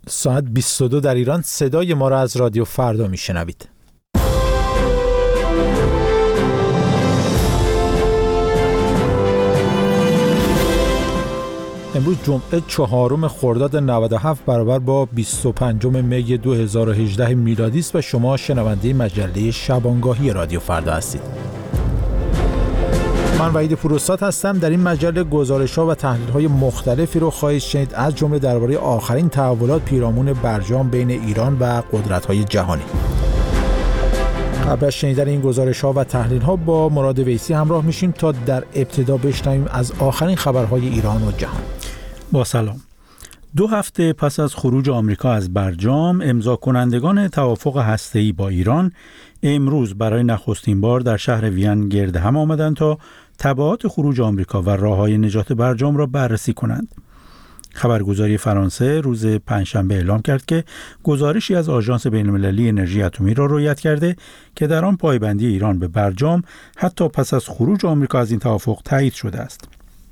ساعت 22 در ایران صدای ما را از رادیو فردا میشنوید. امروز جمعه 4 خرداد 97 برابر با 25 می 2018 میلادی است و شما شنونده مجله شبانگاهی رادیو فردا هستید. من وحید پوراستاد هستم. در این مجله گزارش‌ها و تحلیل‌های مختلفی رو خواهید شنید، از جمله درباره آخرین تحولات پیرامون برجام بین ایران و قدرت‌های جهانی. قبل از شنیدن این گزارش‌ها و تحلیل‌ها با مراد ویسی همراه میشیم تا در ابتدا بشنویم از آخرین خبرهای ایران و جهان. با سلام. 2 هفته پس از خروج آمریکا از برجام، امضا کنندگان توافق هسته‌ای با ایران امروز برای نخستین بار در شهر وین گرد هم آمدند تا تبعات خروج آمریکا و راه‌های نجات برجام را بررسی کنند. خبرگزاری فرانسه روز پنجشنبه اعلام کرد که گزارشی از آژانس بین‌المللی انرژی اتمی را روایت کرده که در آن پایبندی ایران به برجام حتی پس از خروج آمریکا از این توافق تایید شده است.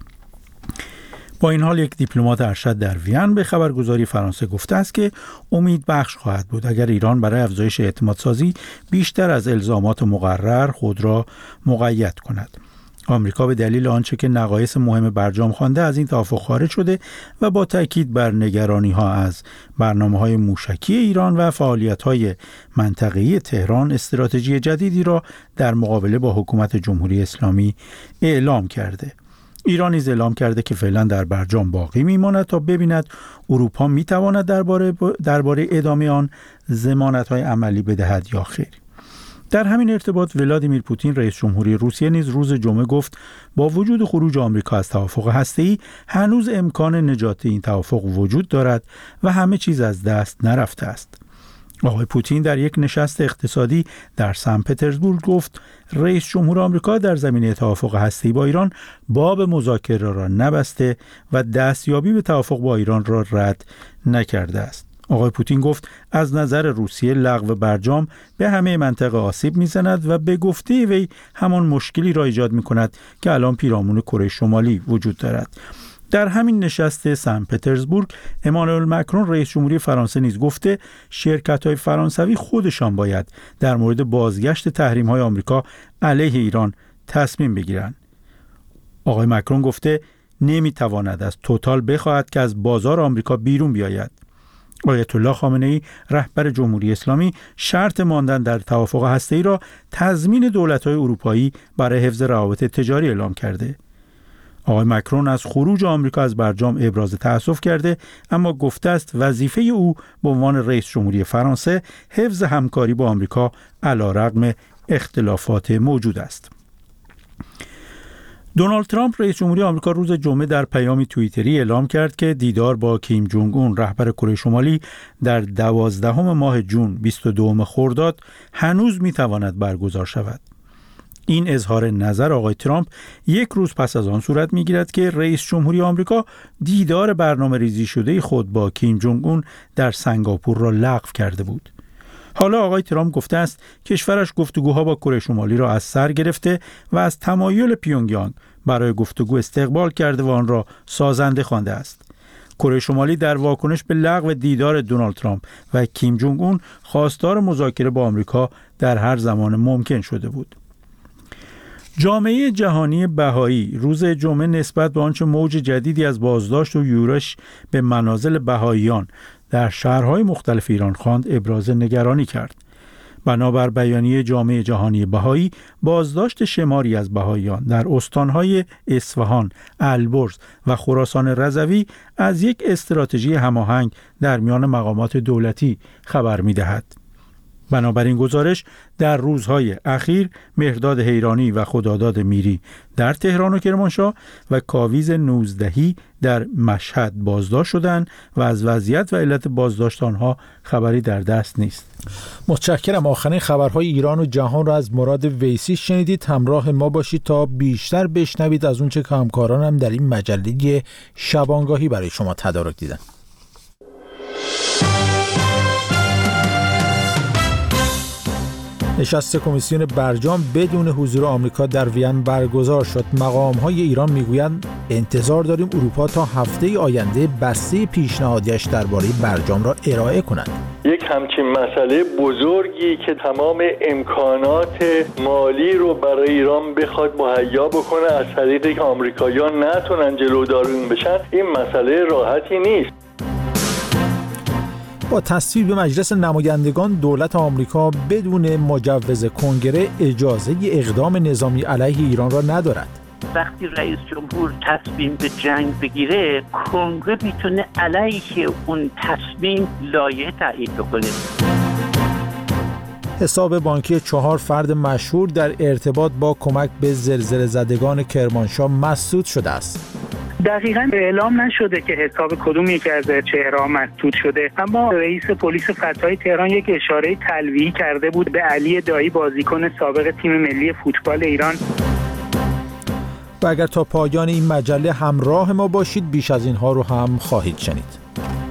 با این حال یک دیپلمات ارشد در وین به خبرگزاری فرانسه گفته است که امید بخش خواهد بود اگر ایران برای افزایش اعتمادسازی بیشتر از الزامات مقرر خود را مقید کند. آمریکا به دلیل آنچه که نقایص مهم برجام خوانده از این توافق خارج شده و با تاکید بر نگرانی‌ها از برنامه‌های موشکی ایران و فعالیت‌های منطقه‌ای تهران استراتژی جدیدی را در مقابله با حکومت جمهوری اسلامی اعلام کرده. ایران نیز اعلام کرده که فعلا در برجام باقی میماند تا ببیند اروپا میتواند درباره ادامه آن ضمانت‌های عملی بدهد یا خیر. در همین ارتباط ولادیمیر پوتین رئیس جمهوری روسیه نیز روز جمعه گفت با وجود خروج آمریکا از توافق هسته‌ای هنوز امکان نجات این توافق وجود دارد و همه چیز از دست نرفته است. آقای پوتین در یک نشست اقتصادی در سن پترزبورگ گفت رئیس جمهور آمریکا در زمینه توافق هسته‌ای با ایران باب مذاکره را نبسته و دستیابی به توافق با ایران را رد نکرده است. آقای پوتین گفت از نظر روسیه لغو برجام به همه منطقه آسیب می‌زند و به گفته وی همان مشکلی را ایجاد می‌کند که الان پیرامون کره شمالی وجود دارد. در همین نشست سن پترزبورگ امانوئل مکرون رئیس جمهوری فرانسه نیز گفته شرکت‌های فرانسوی خودشان باید در مورد بازگشت تحریم‌های آمریکا علیه ایران تصمیم بگیرند. آقای مکرون گفته نمی‌تواند از توتال بخواهد که از بازار آمریکا بیرون بیاید. آیت الله خامنه‌ای رهبر جمهوری اسلامی شرط ماندن در توافق هسته‌ای را تضمین دولت‌های اروپایی برای حفظ روابط تجاری اعلام کرده. آقای مکرون از خروج آمریکا از برجام ابراز تأسف کرده، اما گفته است وظیفه او به عنوان رئیس جمهوری فرانسه حفظ همکاری با آمریکا علیرغم اختلافات موجود است. دونالد ترامپ رئیس جمهوری آمریکا روز جمعه در پیامی توییتری اعلام کرد که دیدار با کیم جونگ اون رهبر کره شمالی در 12 ماه جون 22 خرداد هنوز میتواند برگزار شود. این اظهار نظر آقای ترامپ یک روز پس از آن صورت میگیرد که رئیس جمهوری آمریکا دیدار برنامه ریزی شده خود با کیم جونگ اون در سنگاپور را لغو کرده بود. حالا آقای ترامپ گفته است کشورش گفتگوها با کره شمالی را از سر گرفته و از تمایل پیونگیانگ برای گفتگو استقبال کرده و آن را سازنده خوانده است. کره شمالی در واکنش به لغو دیدار دونالد ترامپ و کیم جونگ اون خواستار مذاکره با آمریکا در هر زمان ممکن شده بود. جامعه جهانی بهایی روز جمعه نسبت به آنچه موج جدیدی از بازداشت و یورش به منازل بهاییان در شهرهای مختلف ایران خواند ابراز نگرانی کرد. بنابر بیانیه جامعه جهانی بهایی، بازداشت شماری از بهاییان در استانهای اصفهان، البرز و خراسان رضوی از یک استراتژی هماهنگ در میان مقامات دولتی خبر می‌دهد. بنابراین گزارش در روزهای اخیر مهرداد حیرانی و خداداد میری در تهران و کرمانشاه و کاویز 19 در مشهد بازداشت شدند و از وضعیت و علت بازداشت آنها خبری در دست نیست. متشکرم. آخرین خبرهای ایران و جهان را از مراد ویسی شنیدید. همراه ما باشید تا بیشتر بشنوید از اونچه که همکارانم در این مجله شبانگاهی برای شما تدارک دیدن. نشست کمیسیون برجام بدون حضور آمریکا در وین برگزار شد. مقام‌های ایران میگویند انتظار داریم اروپا تا هفته آینده بسته پیشنهادیش درباره برجام را ارائه کند. یک همچین مسئله بزرگی که تمام امکانات مالی رو برای ایران بخواد مهیا بکنه از طریقی که آمریکایی‌ها نتونن جلودار بشن، این مسئله راحتی نیست. با تصویب مجلس نمایندگان دولت آمریکا بدون مجوز کنگره اجازه اقدام نظامی علیه ایران را ندارد. وقتی رئیس جمهور تصمیم به جنگ بگیره، کنگره میتونه علیه اون تصمیم لایحه تعیین بکنه. حساب بانکی 4 فرد مشهور در ارتباط با کمک به زلزله زدگان کرمانشاه مسدود شده است. دقیقاً اعلام نشده که حساب کدوم یکی از چهره‌ها مسدود شده، اما رئیس پلیس فتای تهران یک اشاره تلویحی کرده بود به علی دایی، بازیکن سابق تیم ملی فوتبال ایران. و اگر تا پایان این مجله همراه ما باشید بیش از اینها رو هم خواهید شنید.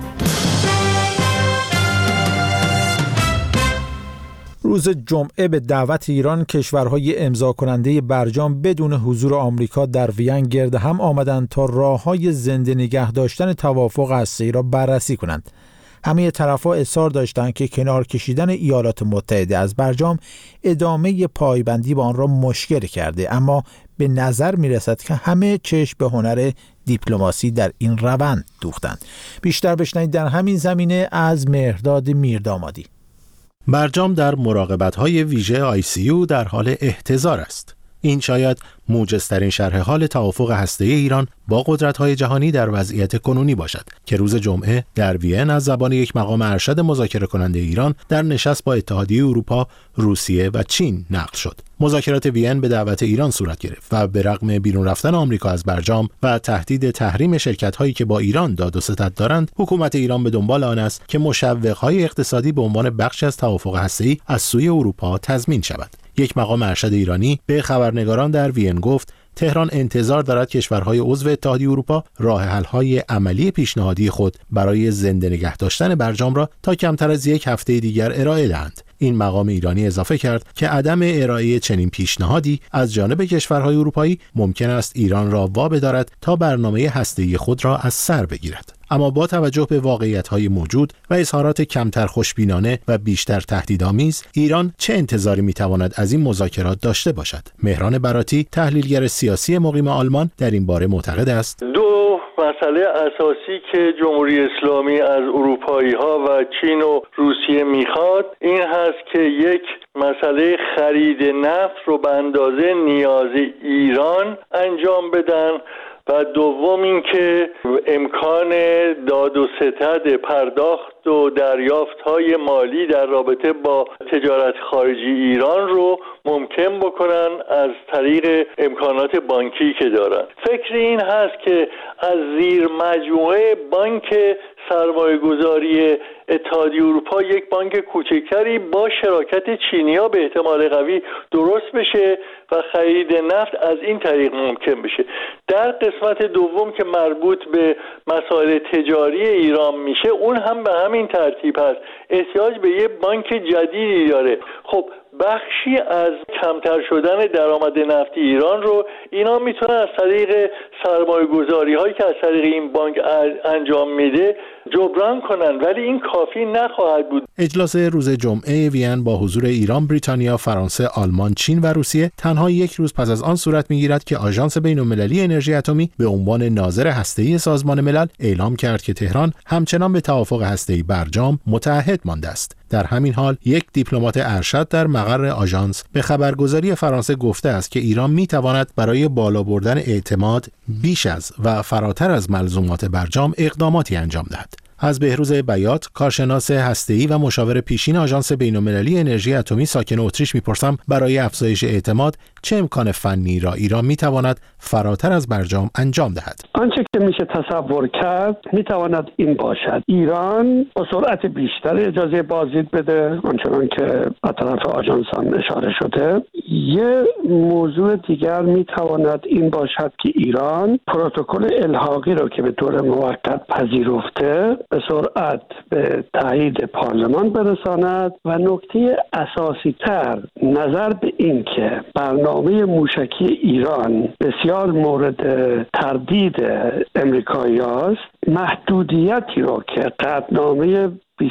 روز جمعه به دعوت ایران کشورهای امضا کننده برجام بدون حضور آمریکا در وین گرد هم آمدند تا راه‌های زنده نگه داشتن توافق هسته‌ای را بررسی کنند. همه طرف‌ها اصرار داشتند که کنار کشیدن ایالات متحده از برجام ادامه پایبندی با آن را مشکل کرده، اما به نظر می‌رسد که همه چشم به هنر دیپلماسی در این روند دوختند. بیشتر بشنوید در همین زمینه از مهرداد میردامادی. برجام در مراقبت‌های ویژه ICU در حال احتضار است. این شاید موجزترین شرح حال توافق هسته‌ای ایران با قدرت‌های جهانی در وضعیت کنونی باشد که روز جمعه در وین از زبان یک مقام ارشد مذاکره کننده ایران در نشست با اتحادیه اروپا، روسیه و چین نقل شد. مذاکرات وین به دعوت ایران صورت گرفت و به رغم بیرون رفتن آمریکا از برجام و تهدید تحریم شرکت‌هایی که با ایران داد و ستد دارند، حکومت ایران به دنبال آن است که مشوق‌های اقتصادی به عنوان بخشی از توافق هسته‌ای از سوی اروپا تضمین شود. یک مقام ارشد ایرانی به خبرنگاران در وین گفت تهران انتظار دارد کشورهای عضو اتحادیه اروپا راه حل‌های عملی پیشنهادی خود برای زنده نگه داشتن برجام را تا کمتر از یک هفته دیگر ارائه دهند. این مقام ایرانی اضافه کرد که عدم ارائه چنین پیشنهادی از جانب کشورهای اروپایی ممکن است ایران را وابدارد تا برنامه هسته‌ای خود را از سر بگیرد. اما با توجه به واقعیت‌های موجود و اظهارات کمتر خوشبینانه و بیشتر تهدیدآمیز، ایران چه انتظاری می‌تواند از این مذاکرات داشته باشد؟ مهران براتی، تحلیلگر سیاسی مقیم آلمان، در این باره معتقد است: دو مسئله اساسی که جمهوری اسلامی از اروپایی‌ها و چین و روسیه می‌خواد این هست که یک مسئله خرید نفت رو به اندازه نیاز ایران انجام بدن و دوم این که امکان داد و ستد پرداخت و دریافت‌های مالی در رابطه با تجارت خارجی ایران رو ممکن بکنن از طریق امکانات بانکی که دارن. فکر این هست که از زیر مجموعه بانک سرمایه‌گذاری اتحادیه اروپا یک بانک کوچکتری با شراکت چینی‌ها به احتمال قوی درست بشه و خرید نفت از این طریق ممکن بشه. در قسمت دوم که مربوط به مسائل تجاری ایران میشه، اون هم به همین ترتیب هست. احتیاج به یک بانک جدیدی داره. خب بخشی از کمتر شدن درآمد نفتی ایران رو اینا میتونن از طریق سرمایه‌گذاری هایی که از طریق این بانک انجام میده جبران کنن، ولی این کافی نخواهد بود. اجلاس روز جمعه وین با حضور ایران، بریتانیا، فرانسه، آلمان، چین و روسیه تنها یک روز پس از آن صورت میگیرد که آژانس بین‌المللی انرژی اتمی به عنوان ناظر هسته‌ای سازمان ملل اعلام کرد که تهران همچنان به توافق هسته‌ای برجام متعهد مانده است. در همین حال یک دیپلمات ارشد در مقر آژانس به خبرگزاری فرانسه گفته است که ایران میتواند برای بالا بردن اعتماد بیش از و فراتر از ملزومات برجام اقداماتی انجام دهد. از بهروز بیات، کارشناس هسته‌ای و مشاور پیشین آژانس بین‌المللی انرژی اتمی ساکن اتریش میپرسم برای افزایش اعتماد چه امکان فنی را ایران میتواند فراتر از برجام انجام دهد؟ آنچه که میشه تصور کرد میتواند این باشد: ایران با سرعت بیشتر اجازه بازدید بده، آنچنان که از طرف آژانس هم اشاره شده، یه موضوع دیگر میتواند این باشد که ایران پروتکل الحاقی رو که به طور موقت پذیرفته به سرعت به تایید پارلمان برساند و نکته اساسی تر نظر به این که برنامه موشکی ایران بسیار مورد تردید امریکایی است، محدودیتی رو که قطعنامه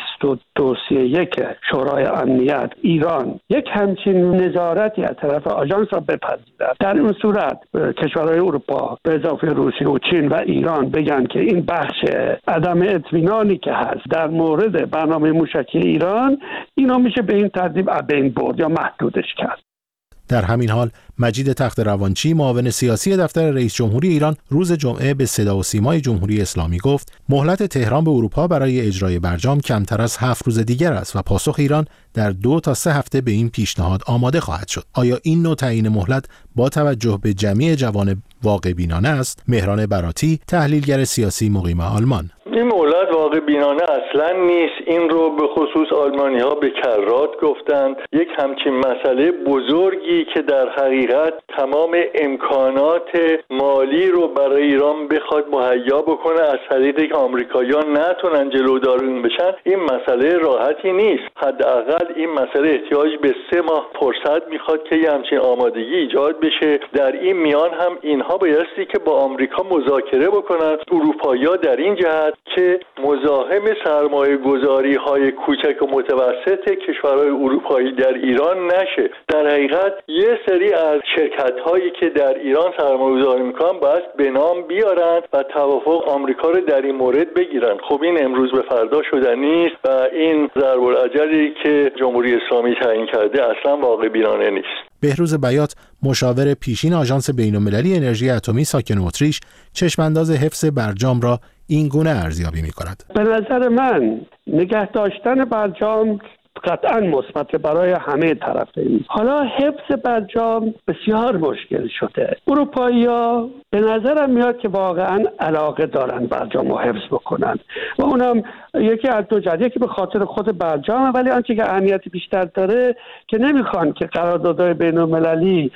2231 شورای امنیت ایران یک همچین نظارتی از طرف آژانس را بپذیرد، در این صورت کشورهای اروپا به اضافه روسیه و چین و ایران بگن که این بخش عدم اطمینانی که هست در مورد برنامه موشکی ایران، اینا میشه به این ترتیب بین برد یا محدودش کرد. در همین حال مجید تخت روانچی معاون سیاسی دفتر رئیس جمهوری ایران روز جمعه به صدا و سیمای جمهوری اسلامی گفت مهلت تهران به اروپا برای اجرای برجام کمتر از 7 روز دیگر است و پاسخ ایران در 2 تا 3 هفته به این پیشنهاد آماده خواهد شد. آیا این نوع تعیین مهلت با توجه به جمعی جوانب واقع بینانه است؟ مهران براتی، تحلیلگر سیاسی مقیم آلمان: این مهلت واقع بینانه اصلا نیست. این رو به خصوص آلمانی ها به کرات گفتند. یک همچین مسئله بزرگی که در حقیقت تمام امکانات مالی رو برای ایران بخواد مهیا بکنه از طریقی که آمریکایی‌ها نتونن جلودار اون بشن، این مسئله راحتی نیست. حداقل این مسئله احتیاج به 3 ماه فرصت میخواد که یه همچین آمادگی ایجاد بشه. در این میان هم اینها بایستی که با آمریکا مذاکره بکنن، اروپایی‌ها در این جهت که مزاحم سرمایه گذاری های کوچک و متوسط کشورهای اروپایی در ایران نشه. در حقیقت یه سری از شرکت هایی که در ایران سرمایه گذاری میکنن باید به نام بیارن و توافق آمریکا رو در این مورد بگیرن. خب این امروز به فردا شدنی نیست و این ضرب العجلی که جمهوری اسلامی تعیین کرده اصلا واقع بینانه نیست. بهروز بیات، مشاور پیشین آژانس بین‌المللی انرژی اتمی ساکن اتریش، چشمانداز حفظ برجام را این گونه ارزیابی می‌کند: به نظر من نگه داشتن برجام قطعا مثبت برای همه طرفین. حالا حفظ برجام بسیار مشکل شده. اروپایی‌ها به نظرم میاد که واقعا علاقه دارن برجام رو حفظ بکنن و اونم یکی از دو جهت، یکی به خاطر خود برجام، ولی آنچه که اهمیت بیشتر داره که نمیخوان که قراردادهای بین‌المللی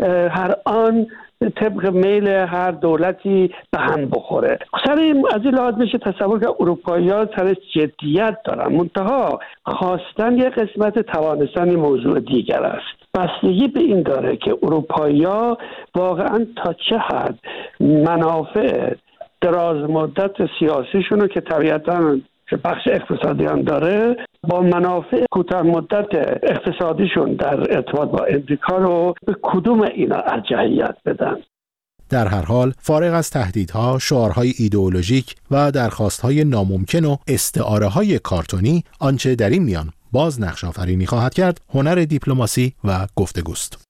هر آن طبق میل هر دولتی به هم بخوره. سر این از این لحاظ میشه تصور که اروپایی‌ها سر جدیت دارن، منتها خواستن یک قسمت توانستن موضوع دیگر است. بستگی به این داره که اروپایی‌ها واقعا تا چه حد منافع دراز مدت سیاسیشون رو که طبیعتاً که بخش اقتصادی هم داره با منافع کوتاه مدت اقتصادیشون در ارتباط با امریکا رو به کدوم اینا ارجحیت بدن. در هر حال فارغ از تهدیدها، شعارهای ایدئولوژیک و درخواستهای ناممکن و استعاره‌های کارتونی، آنچه در این میان باز نقش آفرینی خواهد کرد هنر دیپلماسی و گفتگوست.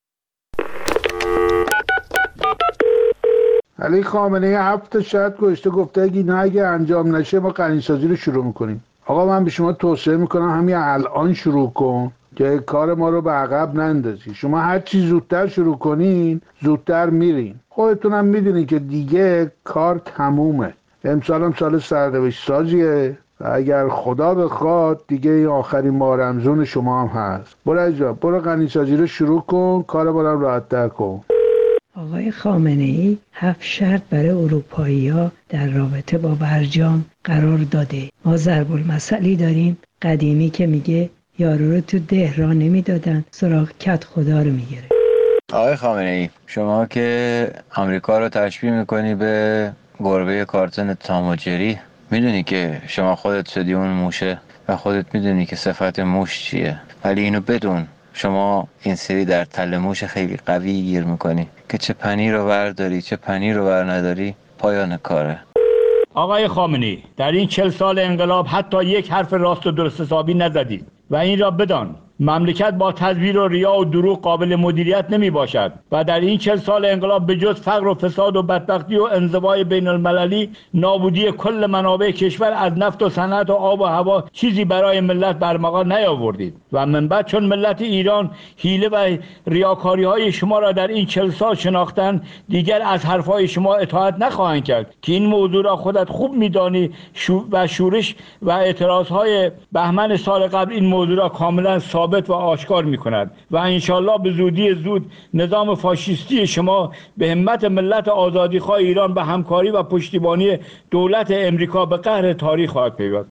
علی خامنه‌ای 7 شرط گذاشته، گفته اگه انجام نشه ما قرین‌سازی رو شروع میکنیم. آقا من به شما توصیه میکنم همین الان شروع کن که کار ما رو به عقب نندازی. شما هر چی زودتر شروع کنین زودتر میرین. خودتونم میدونین که دیگه کار تمومه. امسال هم سال سرنوشت سازیه و اگر خدا بخواد دیگه این آخرین ماه رمضان شما هم هست. برو قرین‌سازی رو شروع کن، کار ما رو راحت‌تر کن. آقای خامنه‌ای 7 شرط برای اروپایی‌ها در رابطه با برجام قرار داده. ما ضرب المثلی داریم قدیمی که میگه یارو رو تو ده راه نمیدادن، سراغ کت خدا رو میگیره. آقای خامنه‌ای، شما که آمریکا رو تشبیه میکنی به گربه کارتون تام و جری، میدونی که شما خودت شدی اون موشه و خودت میدونی که صفت موش چیه، ولی اینو بدون شما این سری در تله موش خیلی قوی گیر میکنی که چه پنیر رو برداری چه پنیر رو بر نداری پایان کاره. آقای خامنه‌ای، در این 40 سال انقلاب حتی یک حرف راست و درست حسابی نزدید و این را بدان مملکت با تزویر و ریا و دروغ قابل مدیریت نمی باشد و در این 40 سال انقلاب به جز فقر و فساد و بدبختی و انزوای بین المللی، نابودی کل منابع کشور از نفت و صنعت و آب و هوا چیزی برای ملت برمغا نیاوردید و من بعد چون ملت ایران حیله و ریاکاری های شما را در این 40 سال شناختن، دیگر از حرفهای شما اطاعت نخواهند کرد که این موضوع را خودت خوب میدانی و شورش و اعتراض های بهمن سال قبل این موضوع را کاملا ثابت و آشکار می‌کند و انشالله به زودی زود نظام فاشیستی شما به همت ملت آزادیخواه ایران به همکاری و پشتیبانی دولت امریکا به قهر تاریخ خواهد پیوست.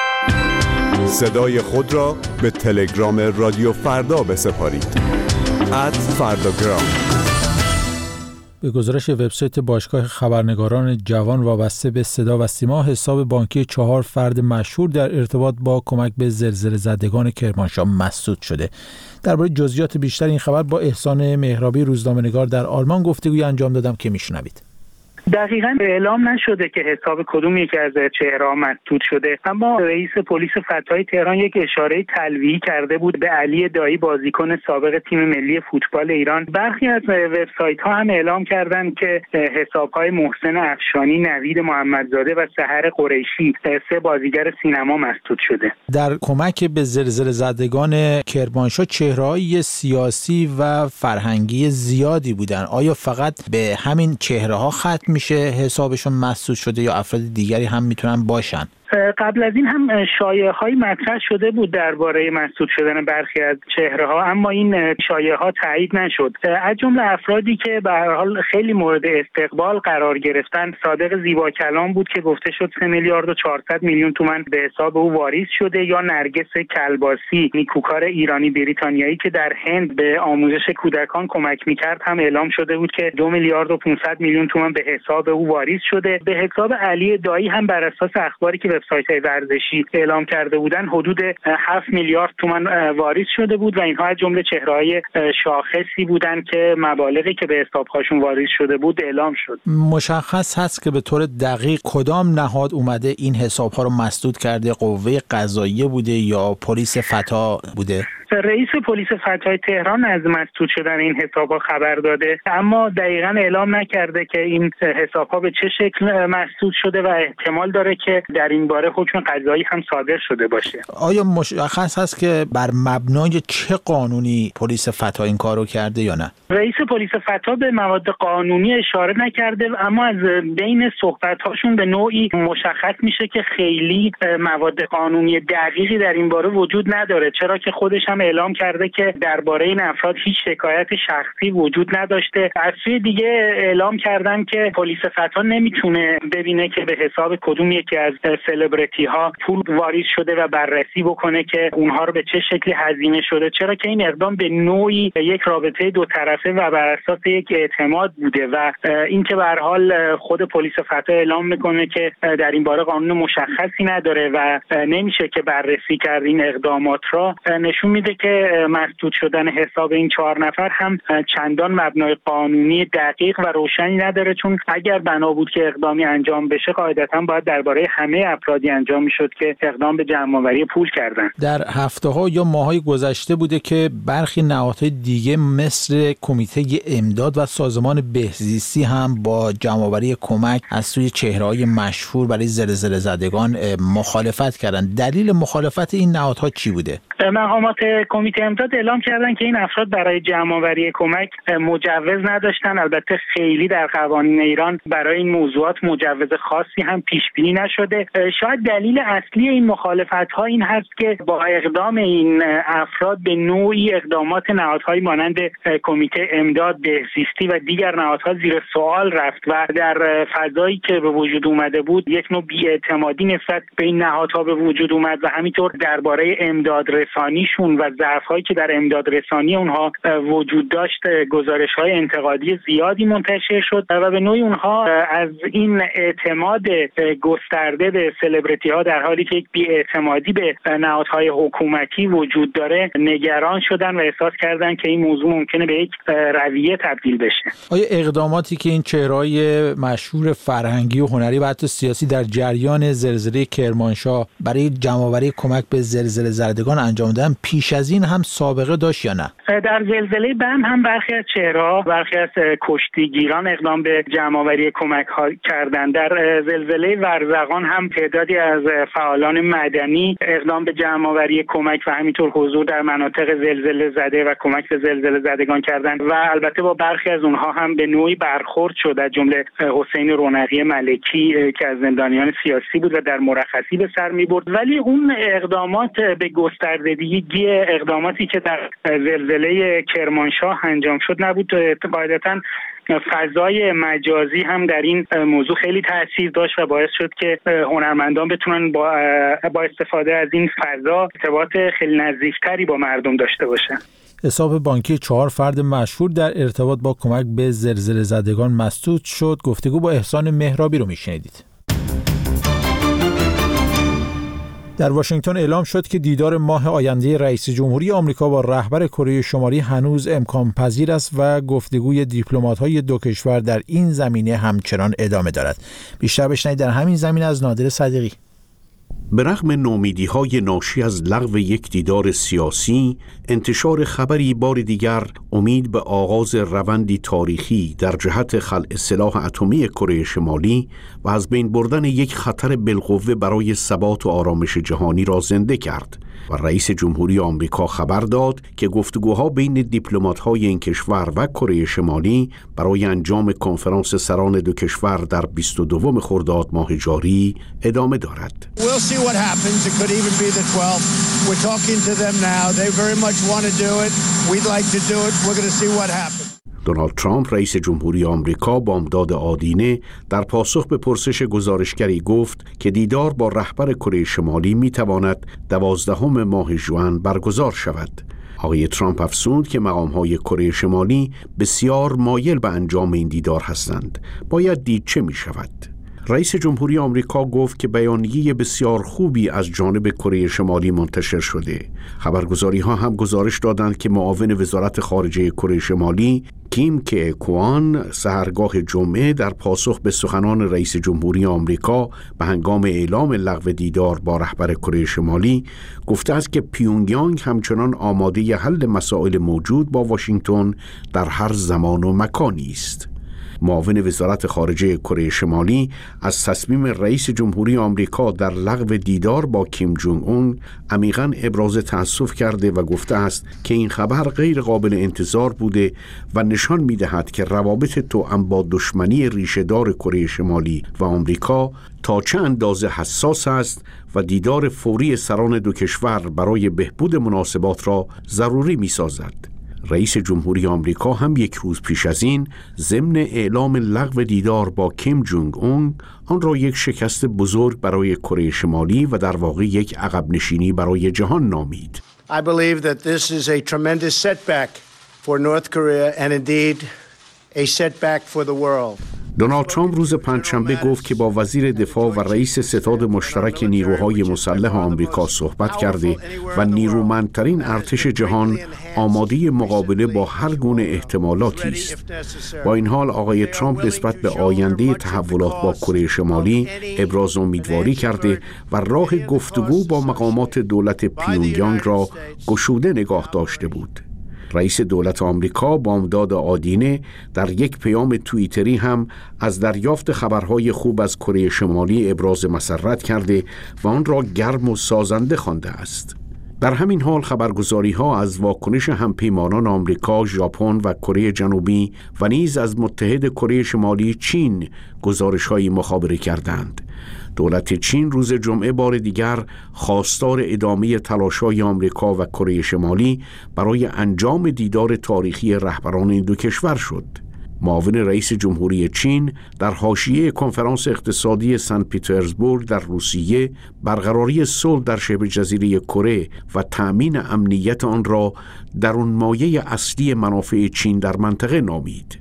صدای خود را به تلگرام رادیو فردا بسپارید. @فرداگرام. به گزارش وبسایت باشگاه خبرنگاران جوان وابسته به صدا و سیما، حساب بانکی 4 فرد مشهور در ارتباط با کمک به زلزله زدگان کرمانشاه مسدود شده. درباره جزئیات بیشتر این خبر با احسان مهرابی، روزنامه‌نگار در آلمان، گفتگوی انجام دادم که میشنوید. دقیقاً اعلام نشده که حساب کدوم یکی از چهره‌ها مسدود شده، اما رئیس پلیس فتای تهران یک اشاره تلویحی کرده بود به علی دایی، بازیکن سابق تیم ملی فوتبال ایران. برخی از وبسایت‌ها هم اعلام کردند که حساب‌های محسن افشانی، نوید محمدزاده و سحر قریشی، 3 بازیگر سینما مسدود شده. در کمک به زلزله زدگان کرمانشاه چهره‌های سیاسی و فرهنگی زیادی بودن. آیا فقط به همین چهره‌ها ختم میشه حسابشون مسدود شده یا افراد دیگری هم میتونن باشن؟ قبل از این هم شایعه‌های مطرح شده بود درباره مسدود شدن برخی از چهره‌ها، اما این شایعه‌ها تایید نشد. از جمله افرادی که به هر حال خیلی مورد استقبال قرار گرفتن، صادق زیبا کلام بود که گفته شد 3 میلیارد و 400 میلیون تومان به حساب او واریز شده، یا نرگس کلباسی، نیکوکار ایرانی بریتانیایی که در هند به آموزش کودکان کمک می‌کرد، هم اعلام شده بود که 2 میلیارد و 500 میلیون تومان به حساب او واریز شده. به حساب علی دایی هم بر اساس اخباری که وبسایت‌های ورزشی اعلام کرده بودن حدود 7 میلیارد تومان واریز شده بود و اینها از جمله چهره‌های شاخصی بودند که مبالغی که به حساب‌هاشون واریز شده بود اعلام شد. مشخص هست که به طور دقیق کدام نهاد اومده این حساب‌ها رو مسدود کرده؟ قوه قضاییه بوده یا پلیس فتا بوده؟ رئیس پلیس فتای تهران از مسدود شدن این حساب‌ها خبر داده، اما دقیقاً اعلام نکرده که این حساب‌ها به چه شکل مسدود شده و احتمال داره که در این باره حکم قضایی هم صادر شده باشه. آیا مشخص هست که بر مبنای چه قانونی پلیس فتا این کارو کرده یا نه؟ رئیس پلیس فتا به مواد قانونی اشاره نکرده، اما از بین صحبت‌هاشون به نوعی مشخص میشه که خیلی مواد قانونی دقیقی در این باره وجود نداره، چرا که خودش هم اعلام کرده که درباره این افراد هیچ شکایت شخصی وجود نداشته. از سوی دیگه اعلام کردن که پلیس فتا نمیتونه ببینه که به حساب کدوم یکی از سلبریتی ها پول واریز شده و بررسی بکنه که اونها رو به چه شکلی هزینه شده، چرا که این اقدام به نوعی یک رابطه دو طرفه و بر اساس یک اعتماد بوده و این که به هر حال خود پلیس فتا اعلام میکنه که در این باره قانون مشخصی نداره و نمیشه که بررسی کرد این اقدامات را، نشون میده که مسدود شدن حساب این 4 نفر هم چندان مبنای قانونی دقیق و روشنی نداره، چون اگر بنا بود که اقدامی انجام بشه قاعدتاً باید درباره همه افرادی انجام میشد که اقدام به جمع‌آوری پول کردن. در هفته‌ها یا ماه‌های گذشته بوده که برخی نهادهای دیگه مثل کمیته امداد و سازمان بهزیستی هم با جمع‌آوری کمک از سوی چهره‌های مشهور برای زلزله زدگان مخالفت کردند. دلیل مخالفت این نهادها چی بوده؟ مقامات کمیته امداد اعلام کردن که این افراد برای جمع‌آوری کمک مجوز نداشتن. البته خیلی در قوانین ایران برای این موضوعات مجوز خاصی هم پیش بینی نشده. شاید دلیل اصلی این مخالفت‌ها این هست که با اقدام این افراد به نوعی اقدامات نهادهای مانند کمیته امداد، بهزیستی و دیگر نهادها زیر سوال رفت و در فضایی که به وجود اومده بود یک نوع بی‌اعتمادی نسبت به این نهادها به وجود اومد و همینطور درباره امداد رسانیشون و ضعف‌هایی که در امداد رسانی اونها وجود داشت گزارش‌های انتقادی زیادی منتشر شد و به نوعی اونها از این اعتماد گسترده به سلبریتی‌ها در حالی که یک بی‌اعتمادی به نهادهای حکومتی وجود داره نگران شدن و احساس کردن که این موضوع ممکنه به یک رویه تبدیل بشه. آیا اقداماتی که این چهره‌های مشهور فرهنگی و هنری و حتی سیاسی در جریان زلزله کرمانشاه برای جمع‌آوری کمک به زلزله زدگان انجام دادن پیش از این هم سابقه داشت یا نه؟ در زلزله بم هم برخی از چهره‌ها، برخی از کشتیگیران اقدام به جمع‌آوری کمک‌ها کردند. در زلزله ورزقان هم تعدادی از فعالان مدنی اقدام به جمع‌آوری کمک و همینطور حضور در مناطق زلزله زده و کمک به زلزله زدگان کردند و البته با برخی از اونها هم به نوعی برخورد شد، از جمله حسین رونقی ملکی که از زندانیان سیاسی بود و در مرخصی به سر می‌برد، ولی اون اقدامات به گسترده سالگی اقداماتی که در زلزله کرمانشاه انجام شد نبود. قاعدتاً فضای مجازی هم در این موضوع خیلی تاثیر داشت و باعث شد که هنرمندان بتونن با استفاده از این فضا ارتباط خیلی نزدیکتری با مردم داشته باشن. حساب بانکی 4 فرد مشهور در ارتباط با کمک به زلزله زدگان مسدود شد. گفتگو با احسان مهرابی رو میشنیدید. در واشنگتن اعلام شد که دیدار ماه آینده رئیس جمهوری آمریکا با رهبر کره شمالی هنوز امکان پذیر است و گفتگوی دیپلمات‌های دو کشور در این زمینه همچنان ادامه دارد. بیشتر بشنوید در همین زمینه از نادر صدیقی. به رغم نومیدی‌های ناشی از لغو یک دیدار سیاسی، انتشار خبری بار دیگر امید به آغاز روندی تاریخی در جهت خلع سلاح اتمی کره شمالی و از بین بردن یک خطر بالقوه برای ثبات و آرامش جهانی را زنده کرد و رئیس جمهوری آمریکا خبر داد که گفتگوها بین دیپلمات‌های این کشور و کره شمالی برای انجام کنفرانس سران دو کشور در 22 خرداد ماه جاری ادامه دارد. We'll see what happens. It could even be the 12th. We're talking to them now. They very much want to do it. We'd like to do it. We're going to see what happens. دونالد ترامپ رئیس جمهوری آمریکا بامداد آدینه در پاسخ به پرسش گزارشگری گفت که دیدار با رهبر کره شمالی میتواند 12 ماه ژوئن برگزار شود. آقای ترامپ افزود که مقام‌های کره شمالی بسیار مایل به انجام این دیدار هستند. باید دید چه می‌شود. رئیس جمهوری آمریکا گفت که بیانیه بسیار خوبی از جانب کره شمالی منتشر شده. خبرگزاری‌ها هم گزارش دادند که معاون وزارت خارجه کره شمالی کیم که کوان سحرگاه جمعه در پاسخ به سخنان رئیس جمهوری آمریکا به هنگام اعلام لغو دیدار با رهبر کره شمالی گفته است که پیونگیانگ همچنان آماده حل مسائل موجود با واشنگتن در هر زمان و مکانی است. معاون وزارت خارجه کره شمالی از تصمیم رئیس جمهوری آمریکا در لغو دیدار با کیم جونگ اون عمیقاً ابراز تأسف کرده و گفته است که این خبر غیر قابل انتظار بوده و نشان می‌دهد که روابط توأم با دشمنی ریشه‌دار کره شمالی و آمریکا تا چه اندازه حساس است و دیدار فوری سران دو کشور برای بهبود مناسبات را ضروری می‌سازد. رئیس جمهوری آمریکا هم یک روز پیش از این ضمن اعلام لغو دیدار با کیم جونگ اون آن را یک شکست بزرگ برای کره شمالی و در واقع یک عقب نشینی برای جهان نامید. I believe that this is a tremendous setback for North Korea and indeed a setback for the world. دونالد ترامپ روز پنجشنبه گفت که با وزیر دفاع و رئیس ستاد مشترک نیروهای مسلح آمریکا صحبت کرده و نیرومندترین ارتش جهان آماده مقابله با هر گونه احتمالاتی است. با این حال آقای ترامپ نسبت به آینده تحولات با کره شمالی ابراز امیدواری کرده و راه گفتگو با مقامات دولت پیونگیانگ را گشوده نگاه داشته بود. رئیس دولت آمریکا بامداد آدینه در یک پیام توییتری هم از دریافت خبرهای خوب از کره شمالی ابراز مسرت کرده و آن را گرم و سازنده خوانده است. در همین حال خبرگزاری‌ها از واکنش همپیمانان آمریکا، ژاپن و کره جنوبی و نیز از متحد کره شمالی چین گزارش‌های مخابره کردند. دولت چین روز جمعه بار دیگر خواستار ادامه تلاش‌های آمریکا و کره شمالی برای انجام دیدار تاریخی رهبران این دو کشور شد. معاون رئیس جمهوری چین در حاشیه کنفرانس اقتصادی سن پیترزبورگ در روسیه برقراری صلح در شبه جزیره کره و تأمین امنیت آن را درونمایه اصلی منافع چین در منطقه نامید.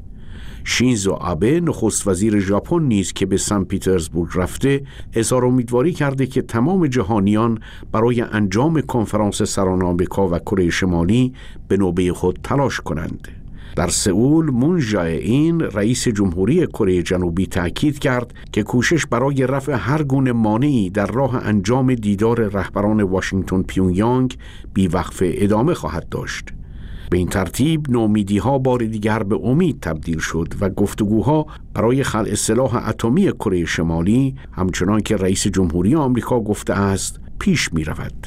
شینزو آبه نخست وزیر ژاپن نیز که به سن پیترزبورگ رفته اظهار امیدواری کرده که تمام جهانیان برای انجام کنفرانس سران آمریکا و کره شمالی به نوبه خود تلاش کنند. در سئول مون جائین رئیس جمهوری کره جنوبی تاکید کرد که کوشش برای رفع هر گونه مانعی در راه انجام دیدار رهبران واشنگتن پیونگیانگ بی‌وقفه ادامه خواهد داشت. به این ترتیب نومیدی‌ها بار دیگر به امید تبدیل شد و گفتگوها برای خلع سلاح اتمی کره شمالی همچنان که رئیس جمهوری آمریکا گفته است پیش می‌رود.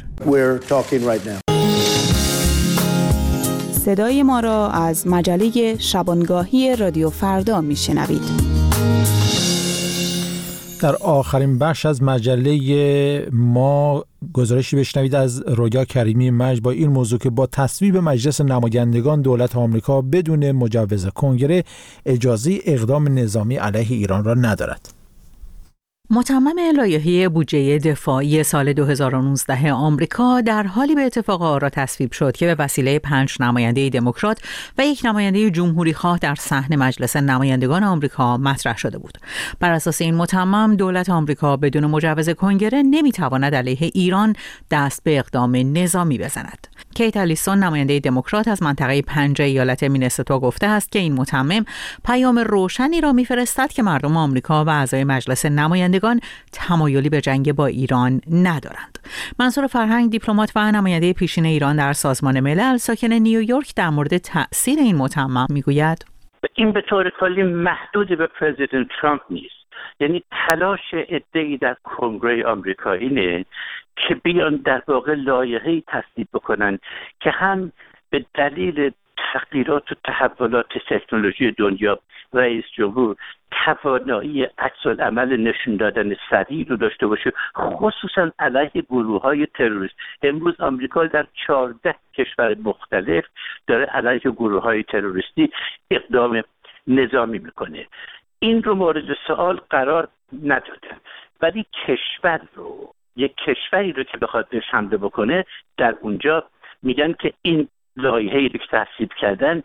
صدای ما را از مجله شبانگاهی رادیو فردا میشنوید. در آخرین بخش از مجله ما گزارشی بشنوید از رویا کریمی مجد با این موضوع که با تصویب مجلس نمایندگان دولت آمریکا بدون مجوز کنگره اجازه اقدام نظامی علیه ایران را ندارد. متمم لایحه بودجه دفاعی سال 2019 آمریکا در حالی به اتفاق آرا تصویب شد که به وسیله 5 نماینده دموکرات و 1 نماینده جمهوری‌خواه در صحن مجلس نمایندگان آمریکا مطرح شده بود. بر اساس این متمم دولت آمریکا بدون مجوز کنگره نمیتواند علیه ایران دست به اقدام نظامی بزند. کیت الیسون نماینده دموکرات از منطقه 5 ایالت مینسوتا گفته است که این متمم پیام روشنی را می‌فرستد که مردم آمریکا و اعضای مجلس نمایندگان تمایلی به جنگ با ایران ندارند. منصور فرهنگ دیپلمات و نماینده پیشین ایران در سازمان ملل ساکن نیویورک در مورد تأثیر این متمم میگوید این به طور کلی محدود به پرزیدنت ترامپ نیست. یعنی تلاش عده‌ای در کنگره آمریکا اینه که بیان در واقع لایحه‌ای تصویب بکنن که هم به دلیل تغییرات و تحولات تکنولوژی دنیا رئیس جمهور توانایی عکس‌العمل نشون دادن سریع رو داشته باشه، خصوصا علیه گروه‌های تروریست. امروز آمریکا در 14 کشور مختلف داره علیه گروه‌های تروریستی اقدام نظامی میکنه. این رو مورد سوال قرار ندادن، ولی یک کشوری رو که بخواد بهش حمله بکنه در اونجا میگن که این لایحه‌ای رو که تصویب کردن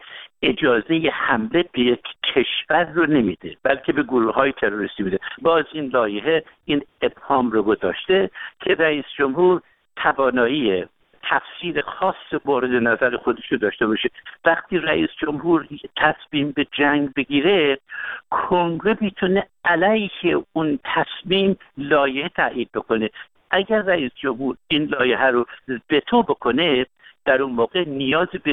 اجازه حمله به یک کشور رو نمیده، بلکه به گروه‌های تروریستی میده. باز این لایحه این ابهام رو گذاشته که رئیس جمهور توانایی تفسیر خاص مورد نظر خودش رو داشته باشه. وقتی رئیس جمهور تصمیم به جنگ بگیره، کنگره میتونه علیه اون تصمیم لایحه تایید بکنه. اگر رئیس جمهور این لایحه رو وتو بکنه، در اون موقع نیاز به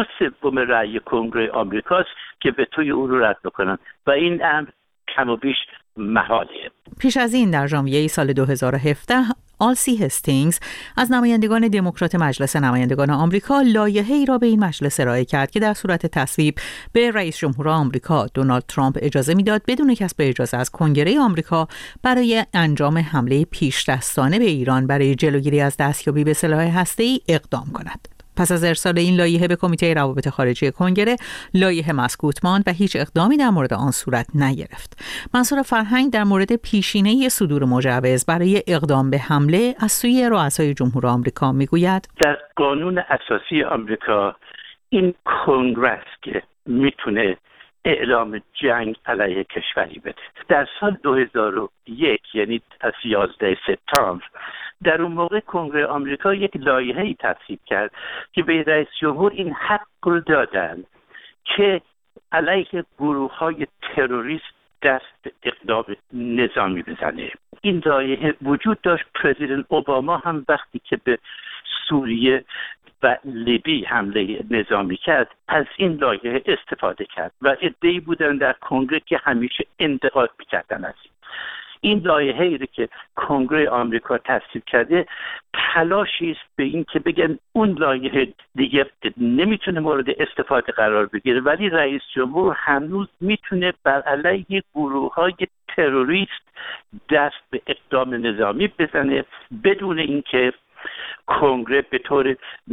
2/3 رأی کنگره آمریکاست که وتوی او رو رد بکنن و این امر کم و بیش محاله. پیش از این در ژانویه سال 2017 آلسی هستینگز از نمایندگان دموکرات مجلس نمایندگان آمریکا لایحه‌ای را به این مجلس ارائه کرد که در صورت تصویب به رئیس جمهور آمریکا دونالد ترامپ اجازه میداد بدون کسب اجازه از کنگره آمریکا برای انجام حمله پیش‌دستانه به ایران برای جلوگیری از دستیابی به سلاح هسته‌ای اقدام کند. پس از ارسال این لایحه به کمیته روابط خارجی کنگره، لایحه مسکوت ماند و هیچ اقدامی در مورد آن صورت نگرفت. منصور فرهنگ در مورد پیشینه صدور مجوز برای اقدام به حمله از سوی رؤسای جمهور آمریکا میگوید در قانون اساسی آمریکا این کنگره که میتونه اعلام جنگ علیه کشوری بده. در سال 2001 یعنی از 11 سپتامبر در اون موقع کنگره آمریکا یک لایحه‌ای تصویب کرد که به رئیس جمهور این حق رو دادن که علیه گروه‌های تروریست دست به اقدام نظامی بزنه. این لایحه وجود داشت. پرزیدنت اوباما هم وقتی که به سوریه و لیبی حمله نظامی کرد از این لایحه استفاده کرد و عده‌ای بودن در کنگره که همیشه انتقاد می‌کردن از این لایحه‌ای که کنگره آمریکا تصویب کرده. تلاشی است به این که بگن اون لایحه دیگه نمیتونه مورد استفاده قرار بگیره، ولی رئیس جمهور هنوز میتونه بر علیه گروه‌های تروریست دست به اقدام نظامی بزنه بدون اینکه کنگره به طور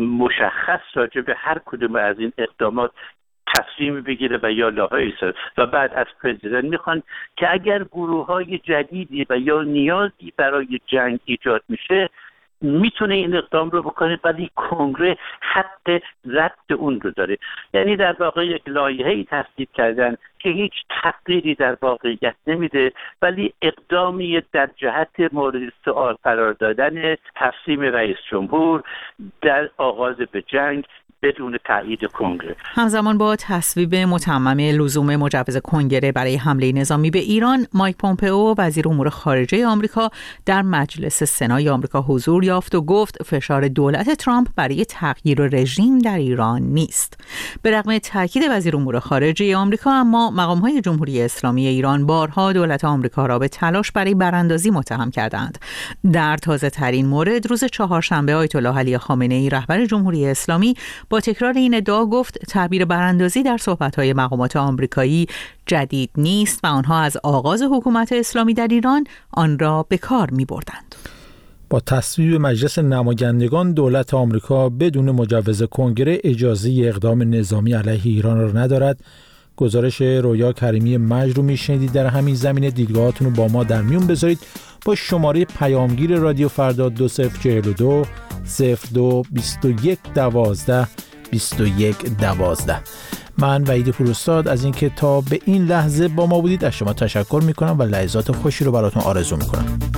مشخص راجع به هر کدوم از این اقدامات تصمیم بگیره و یا لایحه و بعد از پرزیدنت میخوان که اگر گروه‌های جدیدی و یا نیازی برای جنگ ایجاد میشه میتونه این اقدام رو بکنه، ولی کنگره حق رد اون رو داره. یعنی در واقع یک لایحه‌ای تصویب کردن که هیچ تغییری در واقعیت نمیده، ولی اقدامی در جهت مورد سؤال قرار دادن تصمیم رئیس جمهور در آغاز به جنگ بدون تایید کنگره. همزمان با تصویب متمم لزوم مجوز کنگره برای حمله نظامی به ایران، مایک پومپئو وزیر امور خارجه آمریکا در مجلس سنای آمریکا حضور یافت و گفت فشار دولت ترامپ برای تغییر رژیم در ایران نیست. به رغم تاکید وزیر امور خارجه آمریکا، اما مقام‌های جمهوری اسلامی ایران بارها دولت آمریکا را به تلاش برای براندازی متهم کردند. در تازه‌ترین مورد روز چهارشنبه آیت الله علی خامنه‌ای رهبر جمهوری اسلامی با تکرار این ادعا گفت تعبیر براندازی در صحبت‌های مقامات آمریکایی جدید نیست و آنها از آغاز حکومت اسلامی در ایران آن را به کار می‌بردند. با تصویب مجلس نمایندگان دولت آمریکا بدون مجوز کنگره اجازه اقدام نظامی علیه ایران را ندارد. گزارش رویا کریمی مجد رو میشنیدید. در همین زمینه دیدگاهاتون رو با ما در میون بذارید با شماره پیامگیر رادیو فردا 2042 02 21 12 21 12. من وحید پوراستاد از اینکه تا به این لحظه با ما بودید از شما تشکر میکنم و لحظات خوشی رو براتون آرزو میکنم.